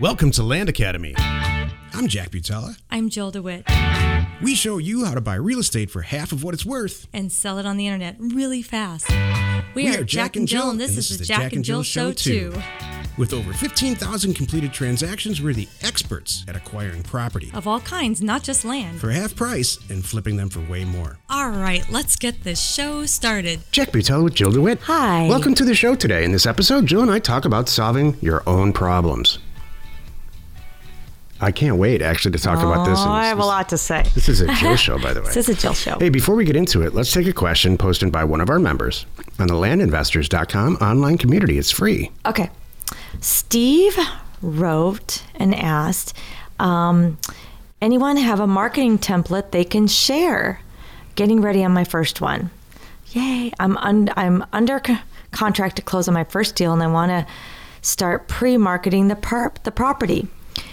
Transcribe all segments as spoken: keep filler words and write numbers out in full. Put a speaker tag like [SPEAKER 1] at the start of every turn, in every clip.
[SPEAKER 1] Welcome to Land Academy. I'm Jack Butala.
[SPEAKER 2] I'm Jill DeWitt.
[SPEAKER 1] We show you how to buy real estate for half of what it's worth.
[SPEAKER 2] And sell it on the internet really fast. We,
[SPEAKER 1] We
[SPEAKER 2] are Jack and Jill, and this,
[SPEAKER 1] and
[SPEAKER 2] is the Jack and Jill Show, too.
[SPEAKER 1] With over fifteen thousand completed transactions, we're the experts at acquiring property.
[SPEAKER 2] Of all kinds, not just land.
[SPEAKER 1] For half price and flipping them for way more.
[SPEAKER 2] All right, let's get this show started.
[SPEAKER 3] Jack Butala with Jill DeWitt.
[SPEAKER 2] Hi.
[SPEAKER 3] Welcome to the show today. In this episode, Jill and I talk about solving your own problems. I can't wait, actually, to talk
[SPEAKER 4] oh,
[SPEAKER 3] about this.
[SPEAKER 4] Oh, I have a lot to say.
[SPEAKER 3] This is a Jill show, by the way.
[SPEAKER 4] This is a Jill show.
[SPEAKER 3] Hey, before we get into it, let's take a question posted by one of our members on the land investors dot com online community. It's free.
[SPEAKER 4] Okay. Steve wrote and asked, um, anyone have a marketing template they can share? Getting ready on my first one. Yay. I'm, un- I'm under co- contract to close on my first deal, and I want to start pre-marketing the, per- the property.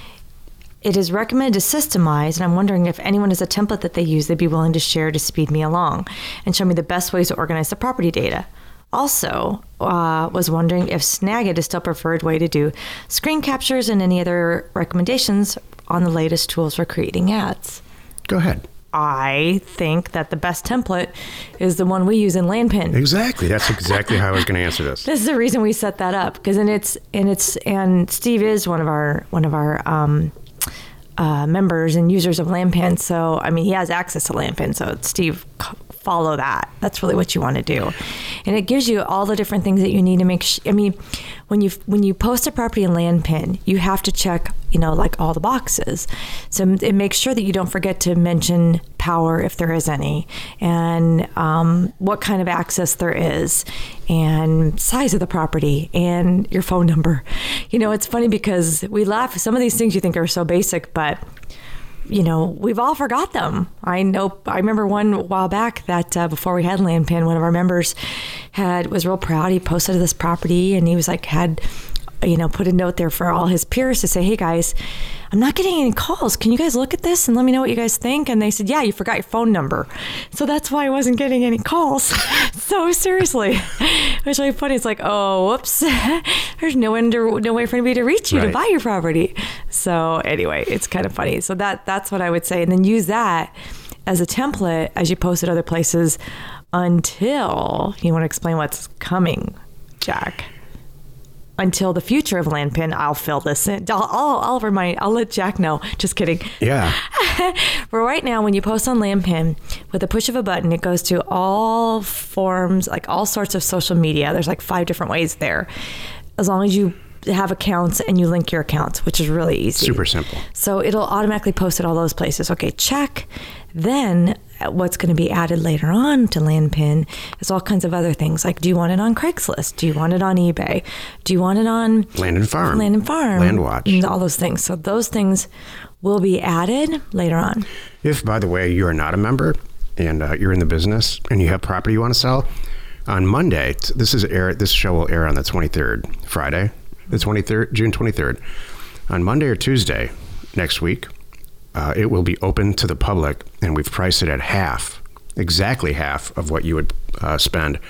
[SPEAKER 4] It is recommended to systemize, and I'm wondering if anyone has a template that they use they'd be willing to share to speed me along and show me the best ways to organize the property data. Also, uh, was wondering if Snagit is still preferred way to do screen captures and any other recommendations on the latest tools for creating ads.
[SPEAKER 3] Go ahead.
[SPEAKER 4] I think that the best template is the one we use in LandPin.
[SPEAKER 3] Exactly. That's exactly how I was going to answer this.
[SPEAKER 4] This is the reason we set that up, because and it's and it's and Steve is one of our one of our um, uh, members and users of LandPin. So I mean, he has access to LandPin. So Steve, follow that. That's really what you want to do, and it gives you all the different things that you need to make. Sh- I mean, when you when you post a property in LandPin, you have to check, you know, like all the boxes. So it makes sure that you don't forget to mention power if there is any, and um, what kind of access there is, and size of the property, and your phone number. You know, it's funny because we laugh. Some of these things you think are so basic, but you know, we've all forgot them. I know. I remember one a while back that uh, before we had LandPin, one of our members had was real proud. He posted this property, and he was like had, you know, put a note there for all his peers to say, "Hey guys, I'm not getting any calls. Can you guys look at this and let me know what you guys think?" And they said, "Yeah, you forgot your phone number." So that's why I wasn't getting any calls. So seriously, it was really funny. It's like, oh, whoops, there's no one to, no way for anybody to reach you right. to buy your property. So anyway, it's kind of funny. So that that's what I would say, and then use that as a template as you post at other places until you want to explain what's coming, Jack. Until the future of LandPin, I'll fill this in. I'll, I'll, I'll remind, I'll let Jack know. Just kidding.
[SPEAKER 3] Yeah.
[SPEAKER 4] But right now, when you post on LandPin, with the push of a button, it goes to all forms, like all sorts of social media. There's like five different ways there. As long as you have accounts and you link your accounts, which is really easy.
[SPEAKER 3] Super simple.
[SPEAKER 4] So it'll automatically post at all those places. Okay, check. Then what's going to be added later on to LandPin is all kinds of other things. Like, do you want it on Craigslist? Do you want it on eBay? Do you want it on
[SPEAKER 3] Land and Farm?
[SPEAKER 4] Land and Farm.
[SPEAKER 3] LandWatch.
[SPEAKER 4] All those things. So those things will be added later on.
[SPEAKER 3] If, by the way, you are not a member and uh, you're in the business and you have property you want to sell, on Monday, this is air. This show will air on the twenty-third, Friday, the twenty-third, June twenty-third. On Monday or Tuesday next week, Uh, it will be open to the public, and we've priced it at half, exactly half of what you would uh, spend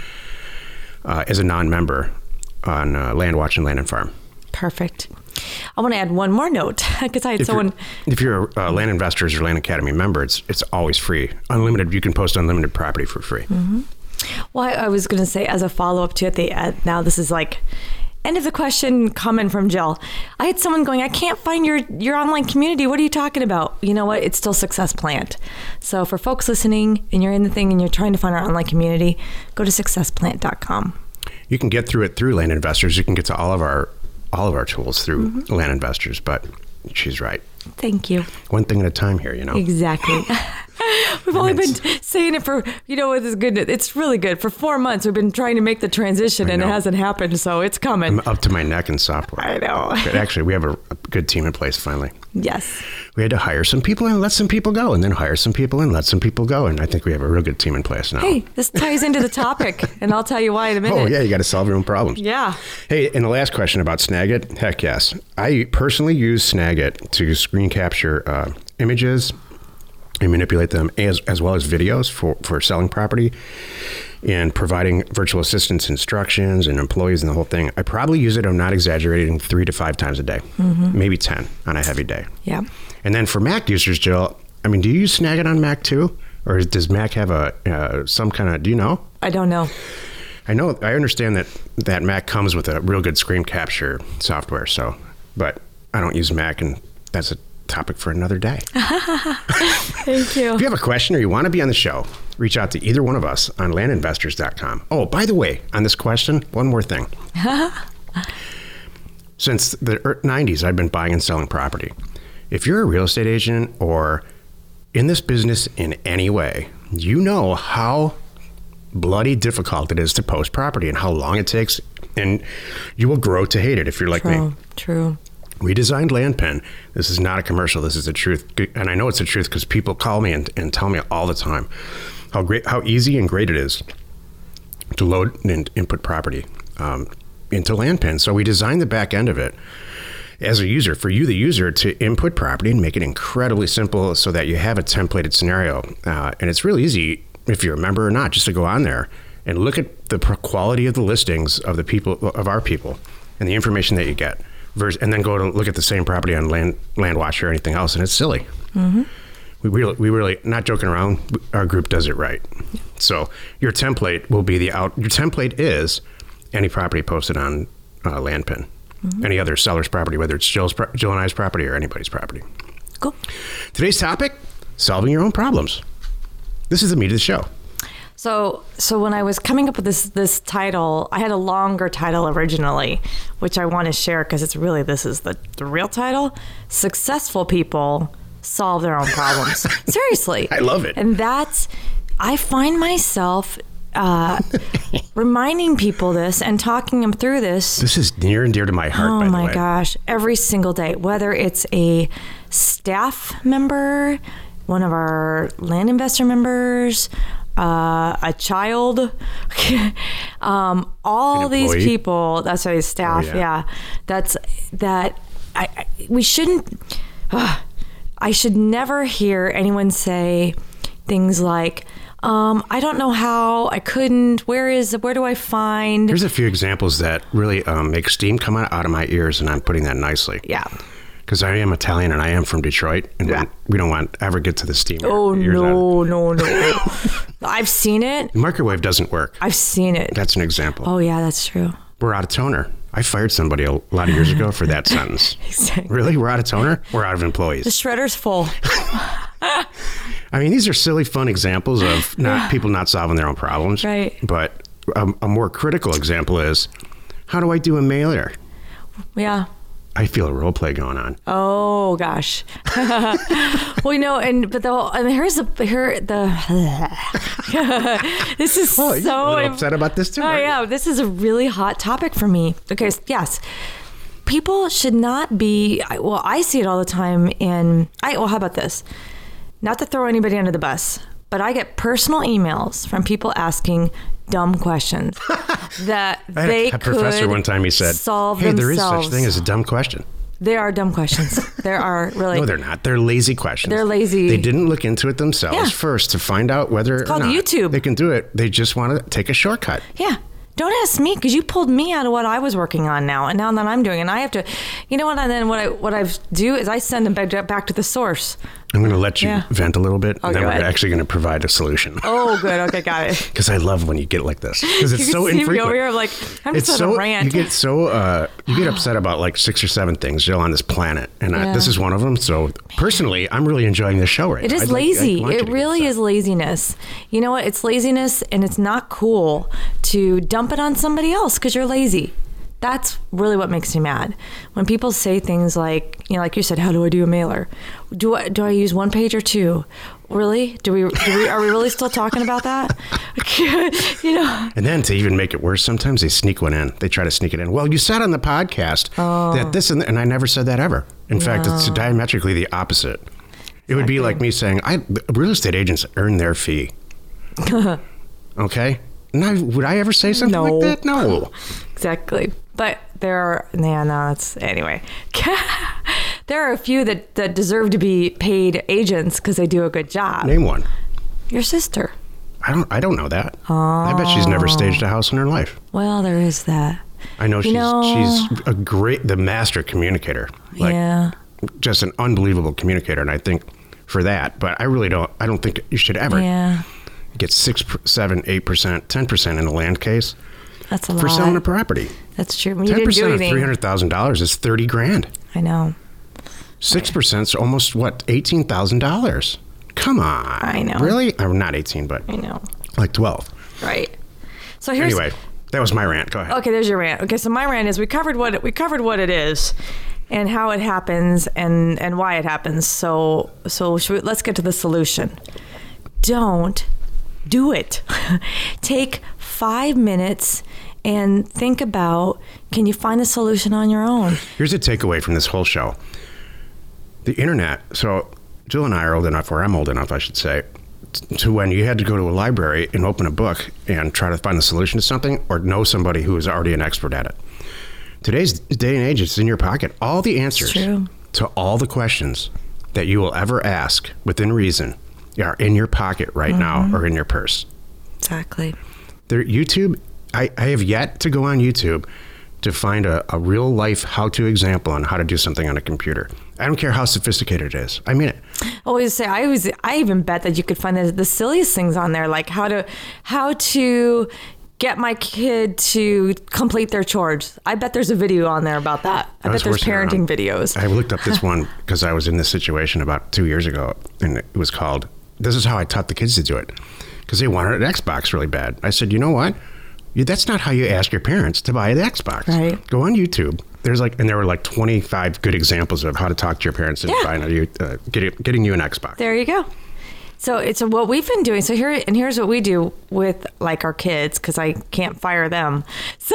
[SPEAKER 3] uh, as a non-member on uh, LandWatch and Land and Farm.
[SPEAKER 4] Perfect. I want to add one more note because I had
[SPEAKER 3] if
[SPEAKER 4] someone.
[SPEAKER 3] You're, if you're a uh, Land Investors or Land Academy member, it's it's always free, unlimited. You can post unlimited property for free.
[SPEAKER 4] Mm-hmm. Well, I, I was going to say as a follow-up to it, the uh, now this is like. End of the question comment from Jill. I had someone going, I can't find your, your online community. What are you talking about? You know what? It's still Success Plant. So for folks listening and you're in the thing and you're trying to find our online community, go to success plant dot com.
[SPEAKER 3] You can get through it through Land Investors. You can get to all of our all of our tools through mm-hmm. Land Investors, but she's right.
[SPEAKER 4] Thank you.
[SPEAKER 3] One thing at a time here, you know.
[SPEAKER 4] Exactly. We've only been saying it for, you know, it is good. It's really good. For four months, we've been trying to make the transition, and it hasn't happened, so it's coming.
[SPEAKER 3] I'm up to my neck in software.
[SPEAKER 4] I know.
[SPEAKER 3] But actually, we have a, a good team in place finally.
[SPEAKER 4] Yes.
[SPEAKER 3] We had to hire some people and let some people go, and then hire some people and let some people go, and I think we have a real good team in place now.
[SPEAKER 4] Hey, this ties into the topic, and I'll tell you why in a minute.
[SPEAKER 3] Oh, yeah, you got to solve your own problems.
[SPEAKER 4] Yeah.
[SPEAKER 3] Hey, and the last question about Snagit, heck yes. I personally use Snagit to screen capture uh, images I manipulate them as, as well as videos for, for selling property and providing virtual assistants instructions and employees and the whole thing. I probably use it, I'm not exaggerating, three to five times a day, mm-hmm. maybe ten on a heavy day.
[SPEAKER 4] Yeah.
[SPEAKER 3] And then for Mac users, Jill, I mean, do you use Snagit on Mac too? Or does Mac have a uh, some kind of, do you know?
[SPEAKER 4] I don't know.
[SPEAKER 3] I know, I understand that, that Mac comes with a real good screen capture software, so, but I don't use Mac, and that's a topic for another day.
[SPEAKER 4] Thank you.
[SPEAKER 3] If you have a question or you want to be on the show, reach out to either one of us on land investors dot com. Oh, by the way, on this question, one more thing. Since the nineties, I've been buying and selling property. If you're a real estate agent or in this business in any way, you know how bloody difficult it is to post property and how long it takes, and you will grow to hate it if you're like
[SPEAKER 4] True.
[SPEAKER 3] me.
[SPEAKER 4] True.
[SPEAKER 3] We designed LandPen. This is not a commercial. This is the truth. And I know it's the truth because people call me and, and tell me all the time how great, how easy and great it is to load and input property um, into LandPen. So we designed the back end of it as a user, for you, the user, to input property and make it incredibly simple so that you have a templated scenario. Uh, and it's really easy, if you remember or not, just to go on there and look at the quality of the listings of the people, of our people, and the information that you get. And then go to look at the same property on Land LandWatch or anything else, and it's silly. Mm-hmm. We really, we really, not joking around. Our group does it right. So your template will be the out. Your template is any property posted on uh, LandPen, mm-hmm. any other seller's property, whether it's Jill's, Jill and I's property or anybody's property.
[SPEAKER 4] Cool.
[SPEAKER 3] Today's topic: solving your own problems. This is the meat of the show.
[SPEAKER 4] So, so when I was coming up with this this title, I had a longer title originally, which I want to share because it's really, this is the, the real title. Successful people solve their own problems. Seriously.
[SPEAKER 3] I love it.
[SPEAKER 4] And that's, I find myself uh, reminding people this and talking them through this.
[SPEAKER 3] This is near and dear to my heart,
[SPEAKER 4] oh
[SPEAKER 3] by the
[SPEAKER 4] my
[SPEAKER 3] way.
[SPEAKER 4] gosh. Every single day, whether it's a staff member, one of our land investor members, Uh, a child, um, all these people, that's why staff, oh, yeah. yeah, that's, that, I, I we shouldn't, uh, I should never hear anyone say things like, um, I don't know how, I couldn't, where is, where do I find?
[SPEAKER 3] There's a few examples that really um, make steam come out, out of my ears, and I'm putting that nicely.
[SPEAKER 4] Yeah.
[SPEAKER 3] Because I am Italian and I am from Detroit, and
[SPEAKER 4] yeah.
[SPEAKER 3] we don't want to ever get to the steam.
[SPEAKER 4] Oh, no, no, no. I've seen it.
[SPEAKER 3] The microwave doesn't work.
[SPEAKER 4] I've seen it.
[SPEAKER 3] That's an example.
[SPEAKER 4] Oh, yeah, that's true.
[SPEAKER 3] We're out of toner. I fired somebody a lot of years ago for that sentence.
[SPEAKER 4] Exactly.
[SPEAKER 3] Really? We're out of toner? We're out of employees.
[SPEAKER 4] The shredder's full.
[SPEAKER 3] I mean, these are silly, fun examples of not people not solving their own problems.
[SPEAKER 4] Right.
[SPEAKER 3] But a, a more critical example is, how do I do a mailer?
[SPEAKER 4] Yeah.
[SPEAKER 3] I feel a role play going on.
[SPEAKER 4] Oh gosh. Well, you know, and but the whole, and here's the here the. This is
[SPEAKER 3] oh,
[SPEAKER 4] so.
[SPEAKER 3] You're a little upset about this too.
[SPEAKER 4] Oh yeah, this is a really hot topic for me. Okay, yes, people should not be. Well, I see it all the time. In I well, how about this? Not to throw anybody under the bus, but I get personal emails from people asking dumb questions that
[SPEAKER 3] I had
[SPEAKER 4] they
[SPEAKER 3] a, a
[SPEAKER 4] could
[SPEAKER 3] professor one time, he said,
[SPEAKER 4] solve
[SPEAKER 3] hey, there
[SPEAKER 4] themselves.
[SPEAKER 3] is such thing as a dumb question.
[SPEAKER 4] There are dumb questions. There are really.
[SPEAKER 3] No, they're not. They're lazy questions.
[SPEAKER 4] They're lazy.
[SPEAKER 3] They didn't look into it themselves
[SPEAKER 4] Yeah.
[SPEAKER 3] first to find out whether
[SPEAKER 4] It's called
[SPEAKER 3] or not
[SPEAKER 4] YouTube.
[SPEAKER 3] they can do it. They just want to take a shortcut.
[SPEAKER 4] Yeah. Don't ask me because you pulled me out of what I was working on now, and now that I'm doing, and I have to, you know what? And then what I what I do is I send them back to, back to the source.
[SPEAKER 3] I'm going to let you
[SPEAKER 4] Yeah.
[SPEAKER 3] vent a little bit,
[SPEAKER 4] Oh,
[SPEAKER 3] and then
[SPEAKER 4] go
[SPEAKER 3] we're
[SPEAKER 4] ahead.
[SPEAKER 3] actually going to provide a solution.
[SPEAKER 4] Oh, good. Okay, got it.
[SPEAKER 3] Because I love when you get like this. Because it's
[SPEAKER 4] You
[SPEAKER 3] so
[SPEAKER 4] can see me
[SPEAKER 3] infrequent.
[SPEAKER 4] over here, like I'm
[SPEAKER 3] It's
[SPEAKER 4] just on
[SPEAKER 3] so
[SPEAKER 4] a rant.
[SPEAKER 3] you get so uh, you get upset about like six or seven things, Jill, on this planet, and I,
[SPEAKER 4] Yeah.
[SPEAKER 3] this is one of them. So personally, I'm really enjoying this show right
[SPEAKER 4] It
[SPEAKER 3] now.
[SPEAKER 4] is
[SPEAKER 3] I'd like-
[SPEAKER 4] lazy.
[SPEAKER 3] I want you
[SPEAKER 4] It
[SPEAKER 3] to get
[SPEAKER 4] really
[SPEAKER 3] upset.
[SPEAKER 4] is laziness. You know what? It's laziness, and it's not cool to dump it on somebody else because you're lazy. That's really what makes me mad. When people say things like, you know, like you said, how do I do a mailer? Do I do I use one page or two? Really? Do we? Do we? Are we really still talking about that? You know.
[SPEAKER 3] And then to even make it worse, sometimes they sneak one in. They try to sneak it in. Well, you said on the podcast
[SPEAKER 4] Oh.
[SPEAKER 3] that this and, and I never said that ever. In fact, it's diametrically the opposite. It would be like me saying, "I real estate agents earn their fee." Okay. Now, would I ever say something
[SPEAKER 4] No.
[SPEAKER 3] like that? No.
[SPEAKER 4] Exactly. But there are, yeah, no, that's, anyway. there are a few that, that deserve to be paid agents because they do a good job.
[SPEAKER 3] Name one.
[SPEAKER 4] Your sister.
[SPEAKER 3] I don't. I don't know that. Oh. I bet she's never staged a house in her life.
[SPEAKER 4] Well, there is that.
[SPEAKER 3] I know
[SPEAKER 4] you
[SPEAKER 3] she's
[SPEAKER 4] know,
[SPEAKER 3] she's a great, the master communicator. Like,
[SPEAKER 4] yeah.
[SPEAKER 3] Just an unbelievable communicator, and I think for that. But I really don't. I don't think you should ever
[SPEAKER 4] yeah.
[SPEAKER 3] get six, seven, eight percent, ten percent in a land case.
[SPEAKER 4] That's a
[SPEAKER 3] for
[SPEAKER 4] lot.
[SPEAKER 3] selling a property.
[SPEAKER 4] That's true. When
[SPEAKER 3] ten percent of
[SPEAKER 4] anything.
[SPEAKER 3] three hundred thousand dollars is thirty grand.
[SPEAKER 4] I know.
[SPEAKER 3] Six percent is almost what eighteen thousand dollars. Come on.
[SPEAKER 4] I know.
[SPEAKER 3] Really? Or not eighteen, but
[SPEAKER 4] I know.
[SPEAKER 3] Like twelve.
[SPEAKER 4] Right. So here's.
[SPEAKER 3] Anyway, that was my rant. Go ahead.
[SPEAKER 4] Okay, there's your rant. Okay, so my rant is we covered what it, we covered what it is, and how it happens, and and why it happens. So so should we, let's get to the solution. Don't do it. Take five minutes and think about, can you find the solution on your own?
[SPEAKER 3] Here's a takeaway from this whole show. The internet, so Jill and I are old enough, or I'm old enough, I should say, to when you had to go to a library and open a book and try to find the solution to something, or know somebody who is already an expert at it. Today's day and age, it's in your pocket. All the answers to all the questions that you will ever ask within reason are in your pocket right mm-hmm. now, or in your purse.
[SPEAKER 4] Exactly.
[SPEAKER 3] There, YouTube, I, I have yet to go on YouTube to find a, a real life how-to example on how to do something on a computer. I don't care how sophisticated it is. I mean it.
[SPEAKER 4] I always say, I always, I even bet that you could find the, the silliest things on there, like how to, how to get my kid to complete their chores. I bet there's a video on there about that. I, I bet there's parenting videos.
[SPEAKER 3] I looked up this one because I was in this situation about two years ago, and it was called, this is how I taught the kids to do it, because they wanted an Xbox really bad. I said, you know what? You, that's not how you ask your parents to buy an Xbox.
[SPEAKER 4] Right.
[SPEAKER 3] Go on YouTube. There's like, and there were like twenty-five good examples of how to talk to your parents into
[SPEAKER 4] yeah.
[SPEAKER 3] buying a, uh, getting, getting you an Xbox.
[SPEAKER 4] There you go. So it's what we've been doing. So here, and here's what we do with like our kids, because I can't fire them. So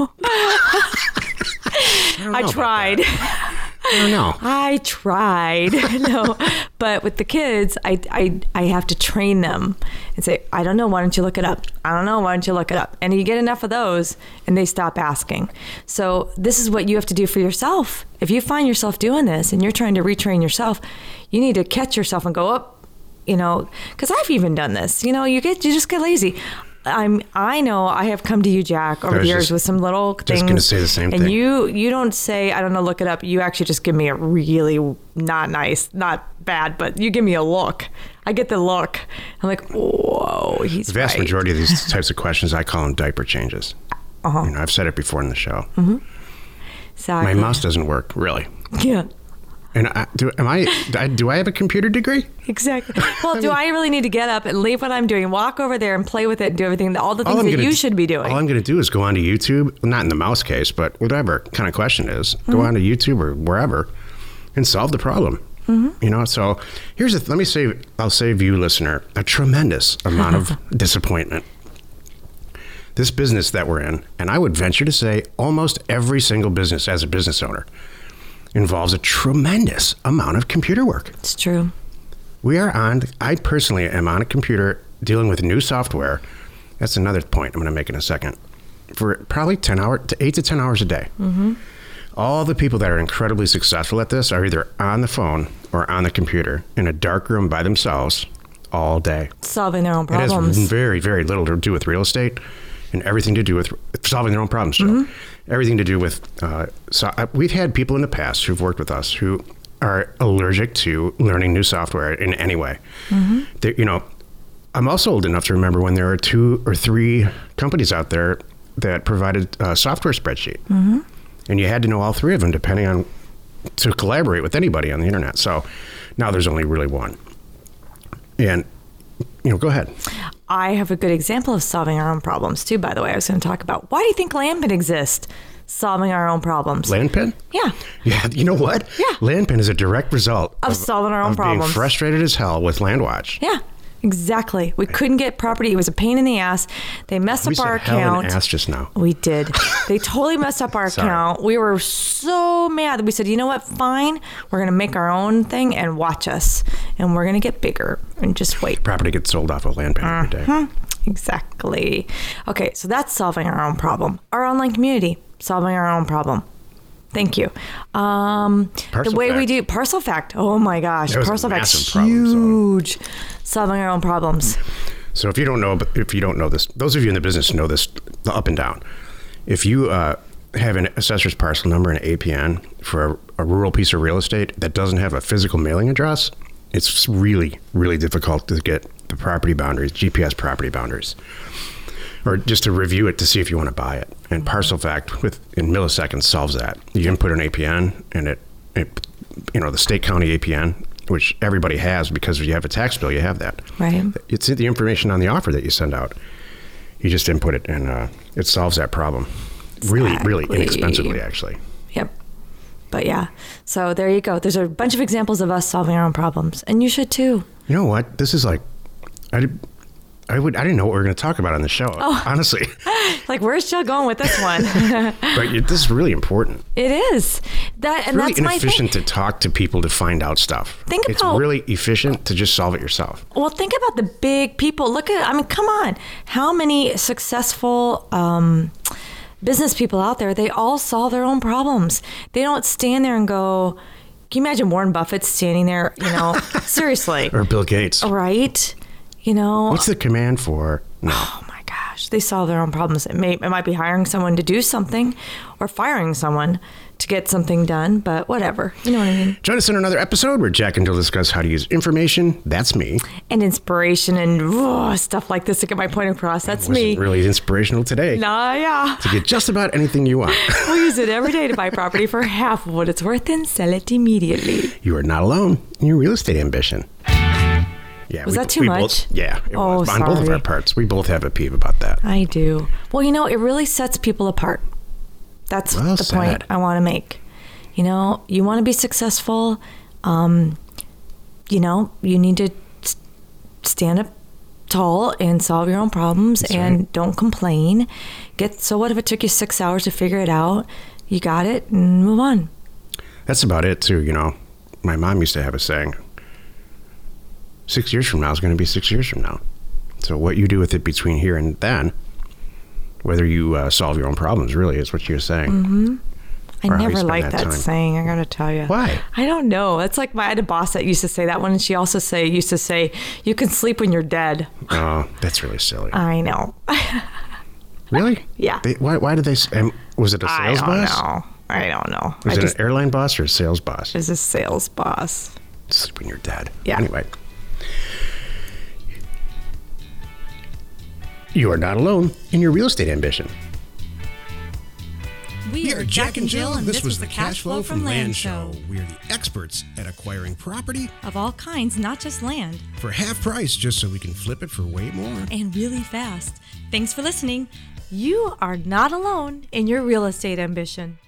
[SPEAKER 4] I, I tried.
[SPEAKER 3] I don't know.
[SPEAKER 4] I tried. No, but with the kids, I, I, I have to train them and say, I don't know. Why don't you look it up? I don't know. Why don't you look it up? And you get enough of those and they stop asking. So this is what you have to do for yourself. If you find yourself doing this and you're trying to retrain yourself, you need to catch yourself and go up, you know, because I've even done this. You know, you get, you just get lazy. I'm. I know I have come to you, Jack, over the years just, with some little things.
[SPEAKER 3] Just going to say the same
[SPEAKER 4] and
[SPEAKER 3] thing.
[SPEAKER 4] And you, you don't say, I don't know, look it up. You actually just give me a really not nice, not bad, but you give me a look. I get the look. I'm like, whoa, he's
[SPEAKER 3] The vast
[SPEAKER 4] right.
[SPEAKER 3] majority of these types of questions, I call them diaper changes.
[SPEAKER 4] Uh-huh.
[SPEAKER 3] You know, I've said it before in the show.
[SPEAKER 4] Mm-hmm. Exactly.
[SPEAKER 3] My mouse doesn't work, really.
[SPEAKER 4] Yeah.
[SPEAKER 3] And I, do, am I, do I have a computer degree?
[SPEAKER 4] Exactly. Well, I mean, do I really need to get up and leave what I'm doing, walk over there and play with it and do everything, all the things that you should be doing?
[SPEAKER 3] All I'm going to do is go onto YouTube, not in the mouse case, but whatever kind of question it is, mm-hmm. go onto YouTube or wherever and solve the problem. Mm-hmm. You know, so here's the, let me save, I'll save you, listener, a tremendous amount of disappointment. This business that we're in, and I would venture to say almost every single business as a business owner, involves a tremendous amount of computer work.
[SPEAKER 4] It's true.
[SPEAKER 3] We are on, I personally am on a computer dealing with new software. That's another point I'm going to make in a second. For probably ten hours, to eight to ten hours a day. Mm-hmm. All the people that are incredibly successful at this are either on the phone or on the computer in a dark room by themselves all day.
[SPEAKER 4] Solving their own problems.
[SPEAKER 3] It has very, very little to do with real estate and everything to do with solving their own problems, Jill. Mm-hmm. Everything to do with, uh, so we've had people in the past who've worked with us who are allergic to learning new software in any way. Mm-hmm. You know, I'm also old enough to remember when there were two or three companies out there that provided a software spreadsheet. Mm-hmm. And you had to know all three of them depending on, to collaborate with anybody on the internet. So now there's only really one. And, you know, go ahead.
[SPEAKER 4] I have a good example of solving our own problems too, by the way. I was going to talk about, why do you think Landpin exists? Solving our own problems.
[SPEAKER 3] Landpin?
[SPEAKER 4] Yeah.
[SPEAKER 3] Yeah, you know what?
[SPEAKER 4] Yeah.
[SPEAKER 3] Landpin is a direct result
[SPEAKER 4] of, of solving our own
[SPEAKER 3] of
[SPEAKER 4] problems.
[SPEAKER 3] Being frustrated as hell with LandWatch.
[SPEAKER 4] Yeah. Exactly. We couldn't get property. It was a pain in the ass. They messed
[SPEAKER 3] we
[SPEAKER 4] up
[SPEAKER 3] said
[SPEAKER 4] our
[SPEAKER 3] hell
[SPEAKER 4] account.
[SPEAKER 3] In ass just now.
[SPEAKER 4] We did. They totally messed up our account. We were so mad that we said, you know what? Fine. We're going to make our own thing and watch us. And we're going to get bigger and just wait.
[SPEAKER 3] Property gets sold off of Landpin uh-huh. every day.
[SPEAKER 4] Exactly. Okay. So that's solving our own problem. Our online community, solving our own problem. Thank you. Um, the
[SPEAKER 3] Parcel
[SPEAKER 4] way we
[SPEAKER 3] Fact.
[SPEAKER 4] do Parcel Fact. Oh my gosh,
[SPEAKER 3] That was a
[SPEAKER 4] Parcel Fact's
[SPEAKER 3] massive problem solving.
[SPEAKER 4] huge. Solving our own problems.
[SPEAKER 3] So if you don't know, if you don't know this, those of you in the business know this up and down. If you uh, have an assessor's parcel number and an A P N for a, a rural piece of real estate that doesn't have a physical mailing address, it's really, really difficult to get the property boundaries, G P S property boundaries, or just to review it to see if you want to buy it. And Parcel Fact, with in milliseconds, solves that. You input an A P N, and it, it, you know, the state county A P N, which everybody has because if you have a tax bill, you have that.
[SPEAKER 4] Right.
[SPEAKER 3] It's the information on the offer that you send out. You just input it, and uh, it solves that problem. Really, really
[SPEAKER 4] Exactly.
[SPEAKER 3] inexpensively, actually.
[SPEAKER 4] Yep. But yeah, so there you go. There's a bunch of examples of us solving our own problems, and you should too.
[SPEAKER 3] You know what? This is like, I, did, I would, I didn't know what we were going to talk about on the show.
[SPEAKER 4] Oh.
[SPEAKER 3] Honestly,
[SPEAKER 4] Like, where's Jill going with this one?
[SPEAKER 3] but you- this is really important.
[SPEAKER 4] It is that,
[SPEAKER 3] It's
[SPEAKER 4] and
[SPEAKER 3] really
[SPEAKER 4] that's my
[SPEAKER 3] inefficient
[SPEAKER 4] thing.
[SPEAKER 3] to talk to people to find out stuff.
[SPEAKER 4] Think
[SPEAKER 3] it's
[SPEAKER 4] about-
[SPEAKER 3] really efficient to just solve it yourself.
[SPEAKER 4] Well, think about the big people. Look at, I mean, come on. How many successful um, business people out there, they all solve their own problems. They don't stand there and go, can you imagine Warren Buffett standing there, you know, seriously,
[SPEAKER 3] Or Bill Gates.
[SPEAKER 4] right? You know,
[SPEAKER 3] What's the command for? No.
[SPEAKER 4] oh my gosh, they solve their own problems. It, may, it might be hiring someone to do something or firing someone to get something done, but whatever. You know what I mean?
[SPEAKER 3] Join us in another episode where Jack and Jill discuss how to use information. That's me.
[SPEAKER 4] And inspiration and oh, stuff like this to get my point across. That's
[SPEAKER 3] Wasn't
[SPEAKER 4] me.
[SPEAKER 3] really inspirational today.
[SPEAKER 4] Nah, yeah.
[SPEAKER 3] To get just about anything you want.
[SPEAKER 4] We'll use it every day to buy property for half of what it's worth and sell it immediately.
[SPEAKER 3] You are not alone in your real estate ambition. Yeah,
[SPEAKER 4] Was
[SPEAKER 3] we-
[SPEAKER 4] that too
[SPEAKER 3] we
[SPEAKER 4] much?
[SPEAKER 3] Both, yeah, it
[SPEAKER 4] Oh,
[SPEAKER 3] was. On both of
[SPEAKER 4] sorry.
[SPEAKER 3] our parts. We both have a peeve about that.
[SPEAKER 4] I do. Well, you know, it really sets people apart. That's
[SPEAKER 3] Well
[SPEAKER 4] the
[SPEAKER 3] said.
[SPEAKER 4] point I want to make. You know, you want to be successful. Um, you know, you need to s- stand up tall and solve your own problems
[SPEAKER 3] That's
[SPEAKER 4] and
[SPEAKER 3] right.
[SPEAKER 4] don't complain. Get so what if it took you six hours to figure it out? You got it and move on.
[SPEAKER 3] That's about it, too. You know, my mom used to have a saying, six years from now is going to be six years from now. So what you do with it between here and then, whether you uh, solve your own problems, really, is what she was saying.
[SPEAKER 4] Mm-hmm. I
[SPEAKER 3] Or how you
[SPEAKER 4] never
[SPEAKER 3] spend
[SPEAKER 4] liked
[SPEAKER 3] that
[SPEAKER 4] that,
[SPEAKER 3] time.
[SPEAKER 4] saying. I gotta tell you.
[SPEAKER 3] Why?
[SPEAKER 4] I don't know. It's like my I had a boss that used to say that one, and she also say used to say, "You can sleep when you're dead."
[SPEAKER 3] Oh, that's really silly.
[SPEAKER 4] I know.
[SPEAKER 3] Really?
[SPEAKER 4] Yeah.
[SPEAKER 3] They, why, why did they... s- Um, was it a
[SPEAKER 4] I
[SPEAKER 3] sales
[SPEAKER 4] don't
[SPEAKER 3] boss?
[SPEAKER 4] know. I don't know.
[SPEAKER 3] Was
[SPEAKER 4] I
[SPEAKER 3] it
[SPEAKER 4] just
[SPEAKER 3] an airline boss or a sales boss?
[SPEAKER 4] is a sales boss.
[SPEAKER 3] Sleep when you're dead.
[SPEAKER 4] Yeah.
[SPEAKER 3] Anyway. You are not alone in your real estate ambition.
[SPEAKER 2] We are Jack and Jill, and this was the Cash Flow from Land Show.
[SPEAKER 1] We are the experts at acquiring property
[SPEAKER 2] Of all kinds, not just land,
[SPEAKER 1] for half price just so we can flip it for way more.
[SPEAKER 2] and really fast. Thanks for listening.
[SPEAKER 4] You are not alone in your real estate ambition.